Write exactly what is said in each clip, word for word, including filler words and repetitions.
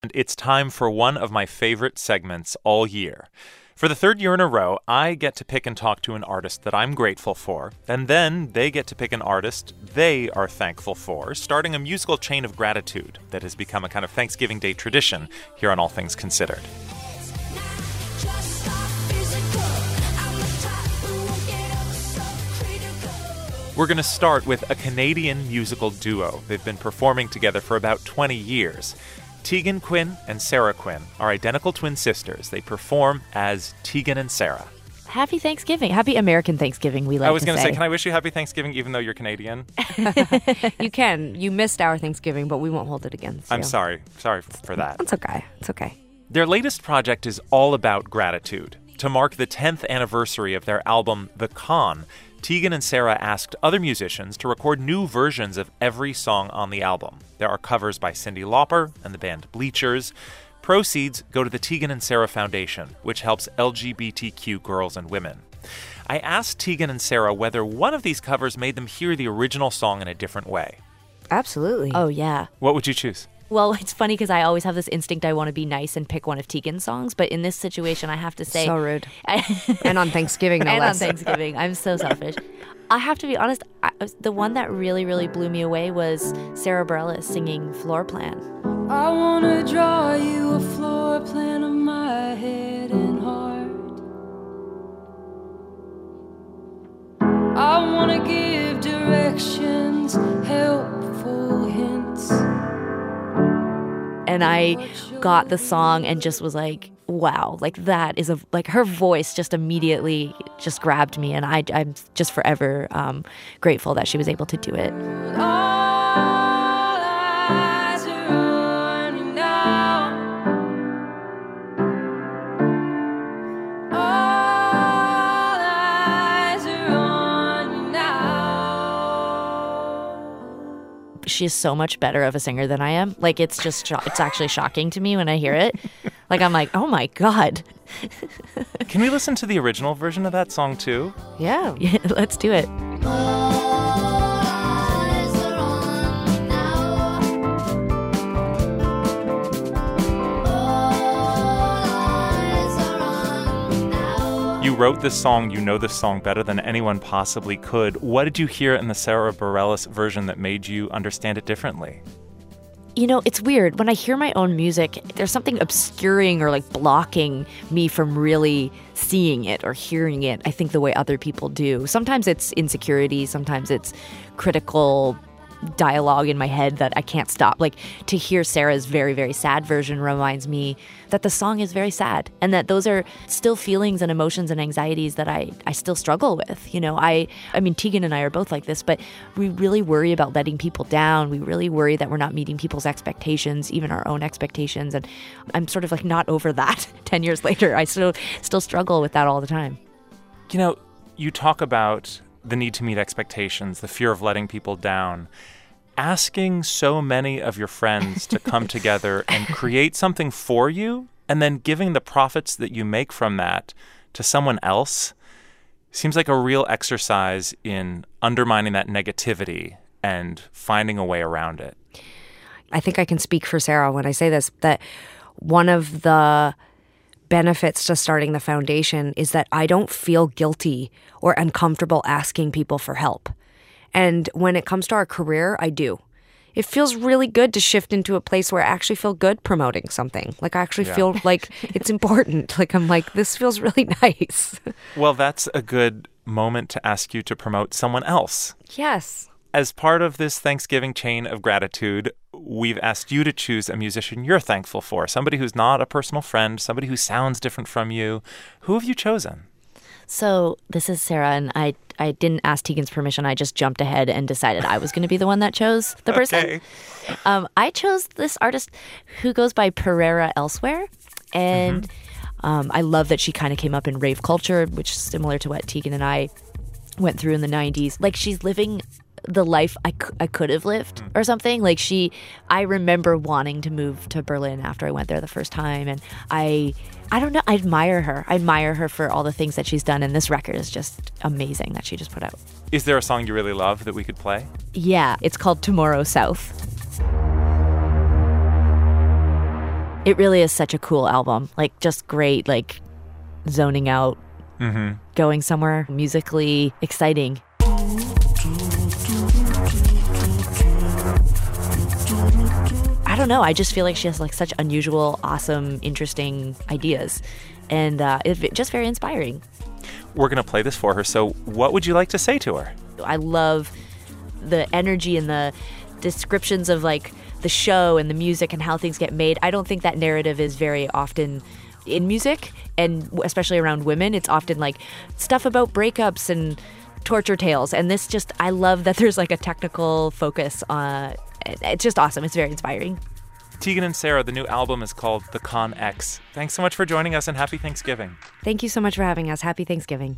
And it's time for one of my favorite segments all year. For the third year in a row, I get to pick and talk to an artist that I'm grateful for, and then they get to pick an artist they are thankful for, starting a musical chain of gratitude that has become a kind of Thanksgiving Day tradition here on All Things Considered. We're going to start with a Canadian musical duo. They've been performing together for about twenty years. Tegan Quinn and Sarah Quinn are identical twin sisters. They perform as Tegan and Sarah. Happy Thanksgiving. Happy American Thanksgiving, we like to say. I was going to say, can I wish you happy Thanksgiving even though you're Canadian? You can. You missed our Thanksgiving, but we won't hold it against you. I'm sorry. Sorry for that. It's okay. It's okay. Their latest project is all about gratitude. To mark the tenth anniversary of their album, The Con, Tegan and Sarah asked other musicians to record new versions of every song on the album. There are covers by Cyndi Lauper and the band Bleachers. Proceeds go to the Tegan and Sarah Foundation, which helps L G B T Q girls and women. I asked Tegan and Sarah whether one of these covers made them hear the original song in a different way. Absolutely. Oh, yeah. What would you choose? Well, it's funny because I always have this instinct I want to be nice and pick one of Tegan's songs, but in this situation, I have to say... So rude. And on Thanksgiving, no and less. on Thanksgiving. I'm so selfish. I have to be honest, I, the one that really, really blew me away was Sarah Bareilles singing Floor Plan. I want to draw you a floor plan of my head and heart. I want to give directions, helpful hints. And I got the song and just was like, wow, like that is a, like her voice just immediately just grabbed me. And I, I'm just forever um, grateful that she was able to do it. She is so much better of a singer than I am. Like, it's just, sho- it's actually shocking to me when I hear it. Like, I'm like, oh my God. Can we listen to the original version of that song too? Yeah. Yeah, let's do it. You wrote this song, you know this song better than anyone possibly could. What did you hear in the Sarah Bareilles version that made you understand it differently? You know, it's weird. When I hear my own music, there's something obscuring or like blocking me from really seeing it or hearing it, I think, the way other people do. Sometimes it's insecurity, sometimes it's critical dialogue in my head that I can't stop. Like, to hear Sarah's very, very sad version reminds me that the song is very sad and that those are still feelings and emotions and anxieties that I, I still struggle with. You know, I, I mean, Tegan and I are both like this, but we really worry about letting people down. We really worry that we're not meeting people's expectations, even our own expectations. And I'm sort of like not over that ten years later. I still, still struggle with that all the time. You know, you talk about the need to meet expectations, the fear of letting people down. Asking so many of your friends to come together and create something for you, and then giving the profits that you make from that to someone else seems like a real exercise in undermining that negativity and finding a way around it. I think I can speak for Sarah when I say this, that one of the benefits to starting the foundation is that I don't feel guilty or uncomfortable asking people for help. And when it comes to our career, I do. It feels really good to shift into a place where I actually feel good promoting something. Like, I actually yeah. feel like it's important. Like, I'm like, this feels really nice. Well, that's a good moment to ask you to promote someone else. Yes. As part of this Thanksgiving chain of gratitude, we've asked you to choose a musician you're thankful for, somebody who's not a personal friend, somebody who sounds different from you. Who have you chosen? So this is Sarah, and I I didn't ask Tegan's permission. I just jumped ahead and decided I was going to be the one that chose the person. Okay. Um, I chose this artist who goes by Pereira Elsewhere, and mm-hmm. um, I love that she kind of came up in rave culture, which is similar to what Tegan and I went through in the nineties. Like, she's living the life I, c- I could have lived or something. Like, she, I remember wanting to move to Berlin after I went there the first time. And I, I don't know, I admire her. I admire her for all the things that she's done. And this record is just amazing that she just put out. Is there a song you really love that we could play? Yeah, it's called Tomorrow South. It really is such a cool album. Like, just great, like, zoning out, mm-hmm. going somewhere musically exciting. I don't know. I just feel like she has, like, such unusual, awesome, interesting ideas. And uh, it's just very inspiring. We're going to play this for her. So what would you like to say to her? I love the energy and the descriptions of, like, the show and the music and how things get made. I don't think that narrative is very often in music, and especially around women. It's often like stuff about breakups and torture tales. And this just, I love that there's like a technical focus on, it's just awesome. It's very inspiring. Tegan and Sara, the new album is called The Con X. Thanks so much for joining us, and happy Thanksgiving. Thank you so much for having us. Happy Thanksgiving.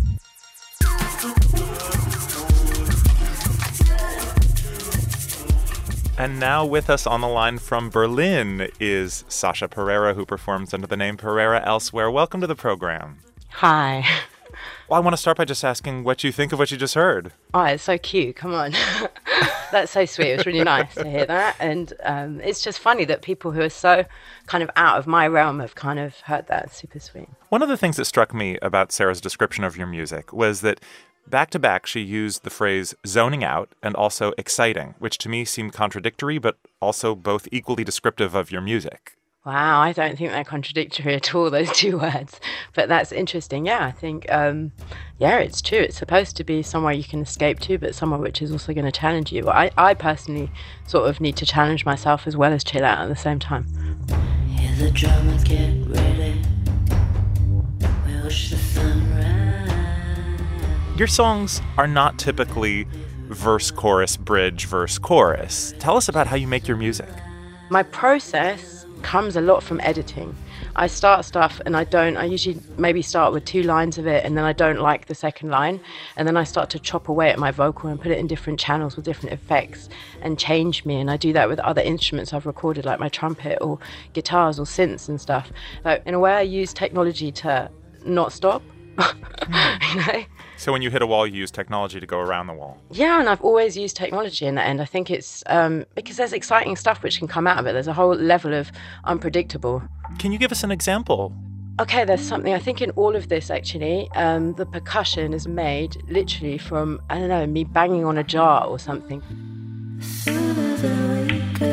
And now with us on the line from Berlin is Sasha Pereira, who performs under the name Pereira Elsewhere. Welcome to the program. Hi. Well, I want to start by just asking what you think of what you just heard. Oh, it's so cute. Come on. That's so sweet. It was really nice to hear that. And um, it's just funny that people who are so kind of out of my realm have kind of heard that. It's super sweet. One of the things that struck me about Sara's description of your music was that back to back, she used the phrase zoning out and also exciting, which to me seemed contradictory, but also both equally descriptive of your music. Wow, I don't think they're contradictory at all, those two words. But that's interesting. Yeah, I think, um, yeah, it's true. It's supposed to be somewhere you can escape to, but somewhere which is also going to challenge you. I, I personally sort of need to challenge myself as well as chill out at the same time. Hear the drama get ready. We watch the sunrise. Your songs are not typically verse, chorus, bridge, verse, chorus. Tell us about how you make your music. My process comes a lot from editing. I start stuff and I don't, I usually maybe start with two lines of it and then I don't like the second line, and then I start to chop away at my vocal and put it in different channels with different effects and change me. And I do that with other instruments I've recorded, like my trumpet or guitars or synths and stuff. So in a way I use technology to not stop. You know? So when you hit a wall, you use technology to go around the wall. Yeah, and I've always used technology in that end. I think it's um, because there's exciting stuff which can come out of it. There's a whole level of unpredictable. Can you give us an example? Okay, there's something, I think in all of this actually, um, the percussion is made literally from, I don't know, me banging on a jar or something. Soon as I wake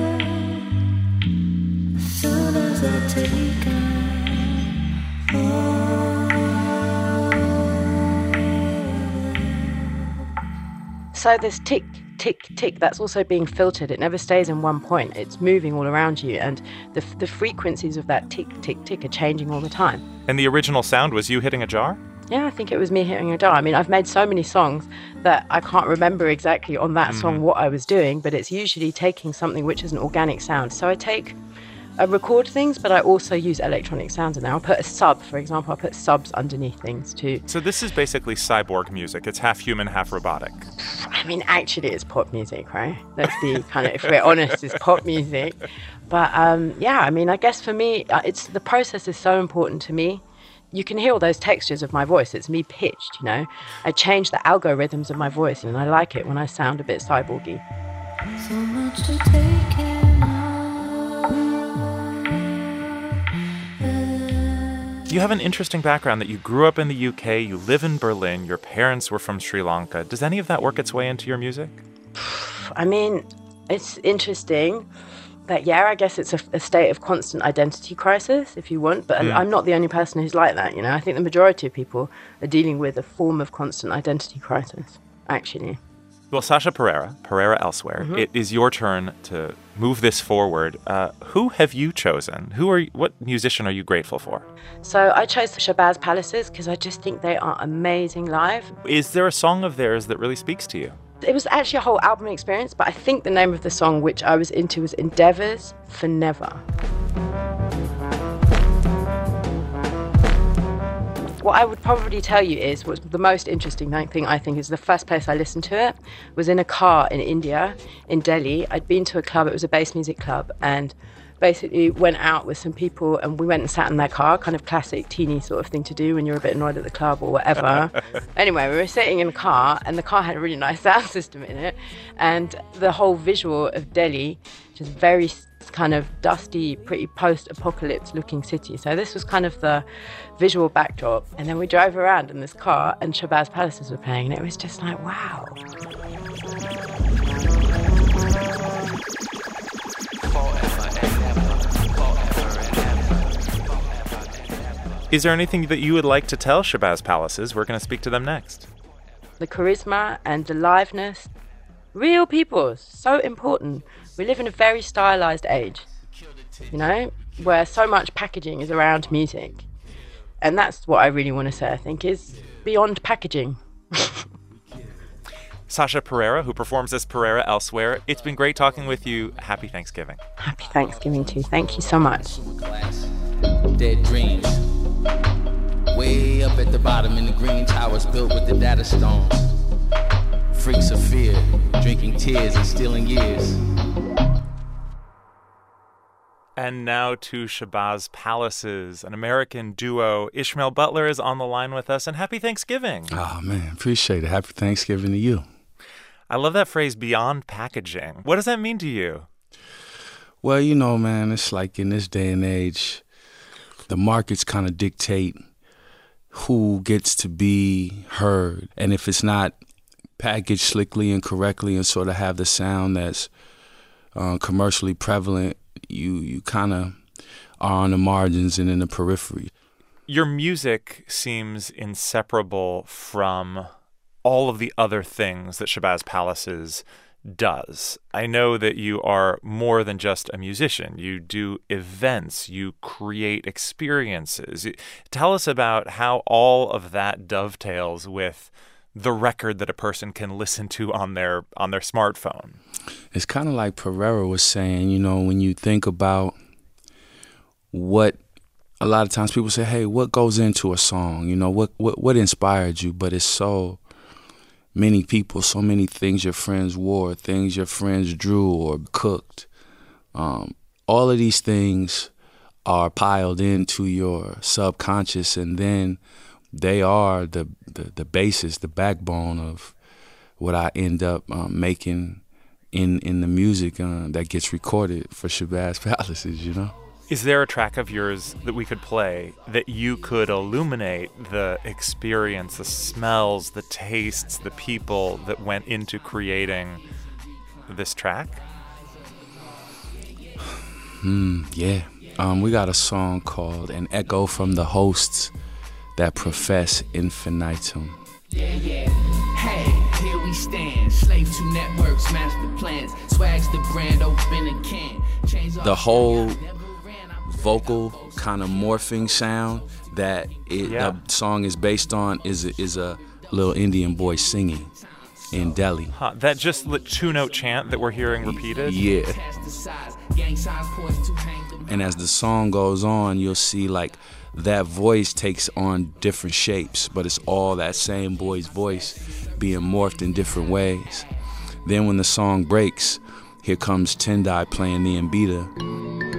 up, soon as I take up, oh. So this tick, tick, tick, that's also being filtered. It never stays in one point. It's moving all around you, and the the frequencies of that tick, tick, tick are changing all the time. And the original sound was you hitting a jar? Yeah, I think it was me hitting a jar. I mean, I've made so many songs that I can't remember exactly on that mm. song what I was doing, but it's usually taking something which is an organic sound. So I take, I record things, but I also use electronic sounds in there. I'll put a sub, for example, I'll put subs underneath things too. So this is basically cyborg music. It's half human, half robotic. I mean, actually, it's pop music, right? Let's be kind of, if we're honest, it's pop music. But um, yeah, I mean, I guess for me, it's the process is so important to me. You can hear all those textures of my voice. It's me pitched, you know. I change the algorithms of my voice, and I like it when I sound a bit cyborgy. So much to take in. You have an interesting background that you grew up in the U K, you live in Berlin, your parents were from Sri Lanka. Does any of that work its way into your music? I mean, it's interesting that, yeah, I guess it's a, a state of constant identity crisis, if you want, but mm. I'm not the only person who's like that, you know. I think the majority of people are dealing with a form of constant identity crisis, actually. Well, Sasha Pereira, Pereira Elsewhere, mm-hmm. It is your turn to move this forward. Uh, who have you chosen? Who are you, what musician are you grateful for? So I chose Shabazz Palaces because I just think they are amazing live. Is there a song of theirs that really speaks to you? It was actually a whole album experience, but I think the name of the song which I was into was Endeavours for Never. What I would probably tell you is, what's the most interesting thing I think is the first place I listened to it was in a car in India, in Delhi. I'd been to a club, it was a bass music club, and basically went out with some people and we went and sat in their car, kind of classic teeny sort of thing to do when you're a bit annoyed at the club or whatever. Anyway, we were sitting in a car and the car had a really nice sound system in it, and the whole visual of Delhi, just very It's kind of dusty, pretty post-apocalypse looking city. So this was kind of the visual backdrop. And then we drove around in this car and Shabazz Palaces were playing, and it was just like, wow. Is there anything that you would like to tell Shabazz Palaces? We're going to speak to them next. The charisma and the liveness, real people, so important. We live in a very stylized age, you know, where so much packaging is around music. And that's what I really want to say, I think, is beyond packaging. Sasha Pereira, who performs as Pereira elsewhere, it's been great talking with you. Happy Thanksgiving. Happy Thanksgiving too. Thank you so much. Dead dreams. Way up at the bottom in the green towers built with the data stone. Freaks of fear, drinking tears and stealing years. And now to Shabazz Palaces, an American duo. Ishmael Butler is on the line with us, and happy Thanksgiving. Oh, man, appreciate it. Happy Thanksgiving to you. I love that phrase, beyond packaging. What does that mean to you? Well, you know, man, it's like in this day and age, the markets kind of dictate who gets to be heard. And if it's not packaged slickly and correctly and sort of have the sound that's uh, commercially prevalent, you you kind of are on the margins and in the periphery. Your music seems inseparable from all of the other things that Shabazz Palaces does. I know that you are more than just a musician. You do events, you create experiences. Tell us about how all of that dovetails with the record that a person can listen to on their on their smartphone. It's kind of like Pereira was saying, you know, when you think about what a lot of times people say, hey, what goes into a song? You know, what what, what inspired you? But it's so many people, so many things your friends wore, things your friends drew or cooked. Um, all of these things are piled into your subconscious, and then they are the, the, the basis, the backbone of what I end up um, making in in the music uh, that gets recorded for Shabazz Palaces, you know? Is there a track of yours that we could play that you could illuminate the experience, the smells, the tastes, the people that went into creating this track? Hmm, yeah. Um, we got a song called An Echo from the Hosts That Profess Infinitum. Yeah, yeah. Hey, here we stand. Slave to networks, master plans. Swags the brand, open a can. Change the whole vocal kind of morphing sound that it, yeah. the song is based on is a, is a little Indian boy singing in Delhi. Huh, that just two-note chant that we're hearing repeated? Yeah. And as the song goes on, you'll see like that voice takes on different shapes, but it's all that same boy's voice being morphed in different ways. Then when the song breaks, here comes Tendai playing the mbita.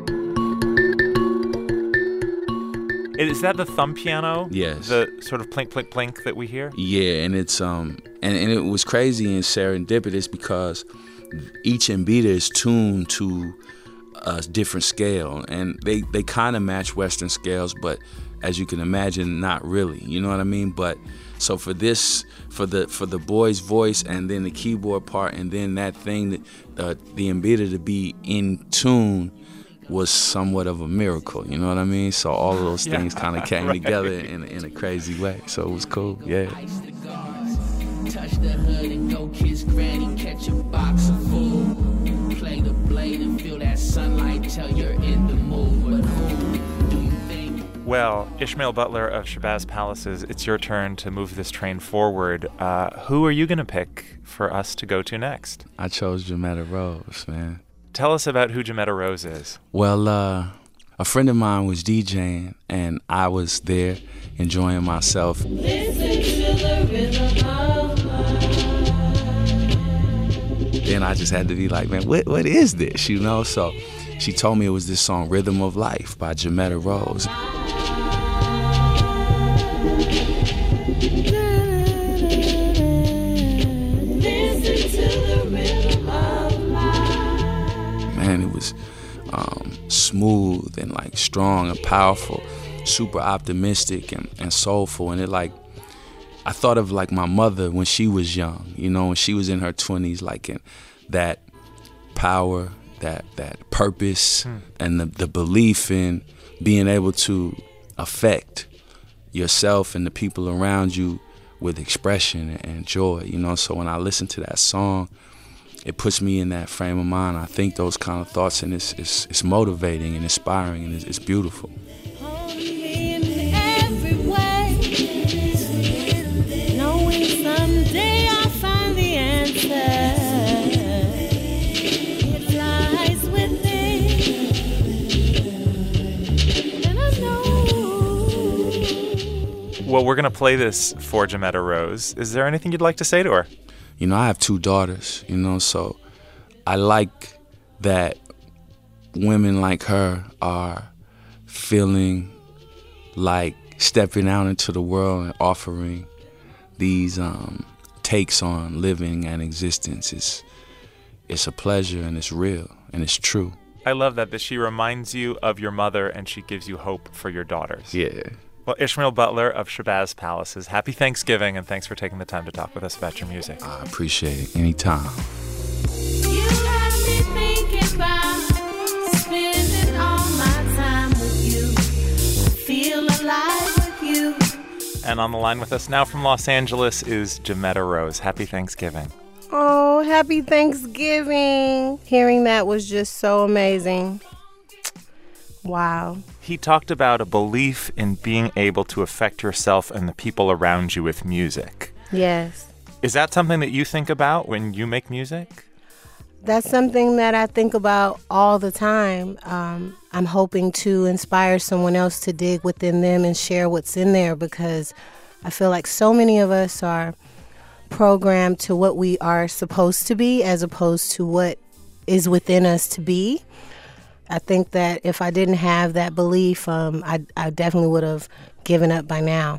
Is that the thumb piano? Yes. The sort of plink, plink, plink that we hear? Yeah, and it's um and, and it was crazy and serendipitous because each mbita is tuned to a different scale, and they, they kind of match Western scales, but as you can imagine, not really. You know what I mean? But so for this, for the for the boy's voice, and then the keyboard part, and then that thing that uh, the mbita to be in tune was somewhat of a miracle, you know what I mean? So all of those things yeah, kind of came right. together in, in a crazy way. So it was cool, yeah. Touch the hood and go kiss granny, catch a box of food. Play the blade and feel that sunlight, tell you're in the mood. But who do you think? Well, Ishmael Butler of Shabazz Palaces, it's your turn to move this train forward. Uh, who are you going to pick for us to go to next? I chose Jametta Rose, man. Tell us about who Jametta Rose is. Well, uh, a friend of mine was DJing, and I was there enjoying myself. Listen to the rhythm of life. Then I just had to be like, man, what what is this, you know? So she told me it was this song, Rhythm of Life by Jametta Rose. Listen to the rhythm of life. Man, it was smooth and like strong and powerful, super optimistic and, and soulful. And it like, I thought of like my mother when she was young, you know, when she was in her twenties, like in that power, that that purpose, hmm. and the, the belief in being able to affect yourself and the people around you with expression and joy, you know. So when I listen to that song, it puts me in that frame of mind. I think those kind of thoughts, and it's it's, it's motivating and inspiring, and it's, it's beautiful. Well, we're going to play this for Jametta Rose. Is there anything you'd like to say to her? You know, I have two daughters, you know, so I like that women like her are feeling like stepping out into the world and offering these um, takes on living and existence. It's, it's a pleasure, and it's real, and it's true. I love that, that she reminds you of your mother and she gives you hope for your daughters. Yeah. Well, Ishmael Butler of Shabazz Palaces, happy Thanksgiving, and thanks for taking the time to talk with us about your music. I appreciate it. Anytime. You got me thinking about spending all my time with you. I feel alive with you. And on the line with us now from Los Angeles is Jametta Rose. Happy Thanksgiving. Oh, happy Thanksgiving. Hearing that was just so amazing. Wow. He talked about a belief in being able to affect yourself and the people around you with music. Yes. Is that something that you think about when you make music? That's something that I think about all the time. Um, I'm hoping to inspire someone else to dig within them and share what's in there, because I feel like so many of us are programmed to what we are supposed to be as opposed to what is within us to be. I think that if I didn't have that belief, um, I, I definitely would have given up by now.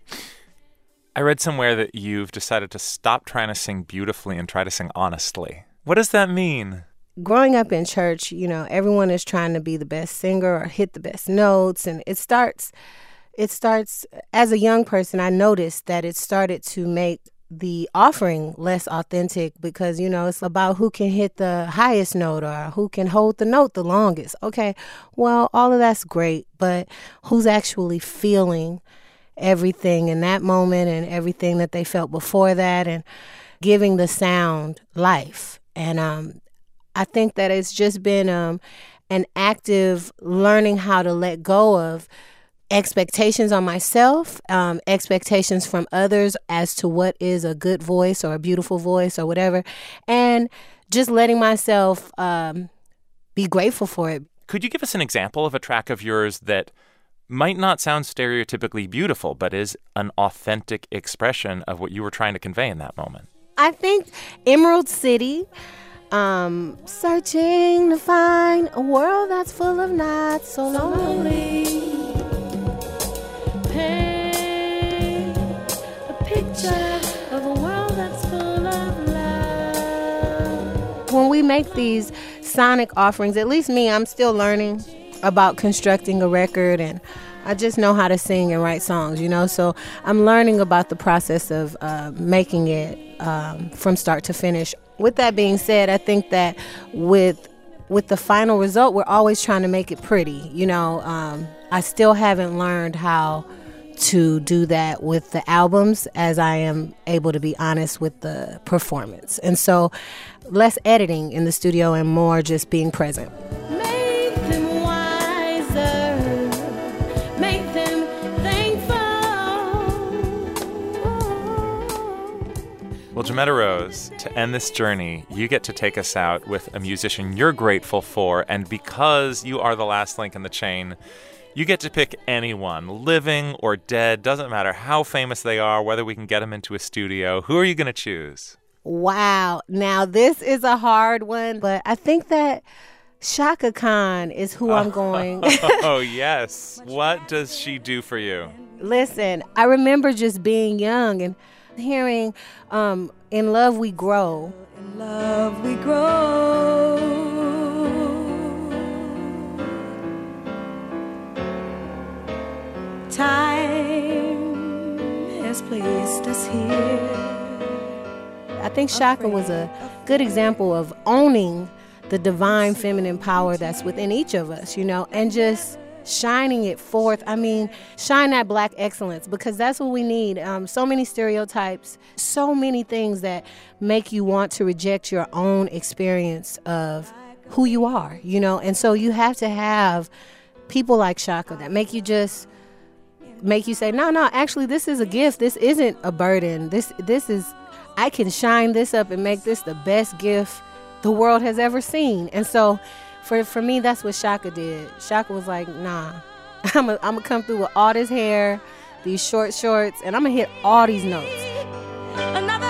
I read somewhere that you've decided to stop trying to sing beautifully and try to sing honestly. What does that mean? Growing up in church, you know, everyone is trying to be the best singer or hit the best notes. And it starts, it starts, as a young person, I noticed that it started to make the offering less authentic, because, you know, it's about who can hit the highest note or who can hold the note the longest. Okay, well, all of that's great, but who's actually feeling everything in that moment and everything that they felt before that, and giving the sound life. And um, I think that it's just been um, an active learning how to let go of expectations on myself, um, expectations from others as to what is a good voice or a beautiful voice or whatever, and just letting myself um, be grateful for it. Could you give us an example of a track of yours that might not sound stereotypically beautiful, but is an authentic expression of what you were trying to convey in that moment? I think Emerald City, um, searching to find a world that's full of not so lonely. Paint a picture of a world that's full of love. When we make these sonic offerings, at least me, I'm still learning about constructing a record, and I just know how to sing and write songs, you know, so I'm learning about the process of uh, making it um, from start to finish. With that being said, I think that with with the final result, we're always trying to make it pretty, you know. Um, I still haven't learned how to do that with the albums as I am able to be honest with the performance. And so less editing in the studio and more just being present. Make them wiser, make them thankful. Well, Jametta Rose, to end this journey, you get to take us out with a musician you're grateful for, and because you are the last link in the chain, you get to pick anyone, living or dead, doesn't matter how famous they are, whether we can get them into a studio. Who are you going to choose? Wow. Now, this is a hard one, but I think that Chaka Khan is who I'm going. Oh, yes. What does she do for you? Listen, I remember just being young and hearing um, In Love We Grow. In love we grow. Time has placed us here. I think Shaka was a good example of owning the divine feminine power that's within each of us, you know, and just shining it forth. I mean, shine that black excellence, because that's what we need. Um, so many stereotypes, so many things that make you want to reject your own experience of who you are, you know, and so you have to have people like Shaka that make you just make you say, no, no, actually, this is a gift. This isn't a burden. This, this is, I can shine this up and make this the best gift the world has ever seen. And so for for me, that's what Shaka did. Shaka was like, nah, I'm going to come through with all this hair, these short shorts, and I'm going to hit all these notes. Another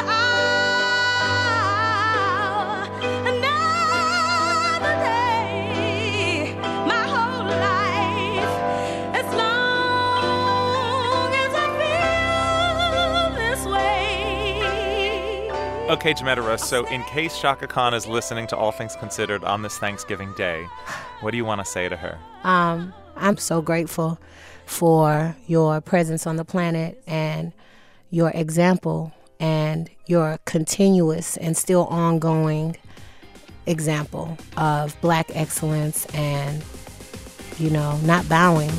hour, another day, my whole life, as long as I feel this way. Okay, Jametta Rose, so in case Shaka Khan is listening to All Things Considered on this Thanksgiving Day, what do you want to say to her? Um, I'm so grateful for your presence on the planet and your example and your continuous and still ongoing example of black excellence and, you know, not bowing.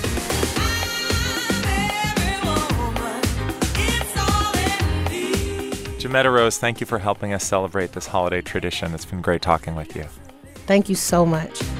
Jametta Rose, thank you for helping us celebrate this holiday tradition. It's been great talking with you. Thank you so much.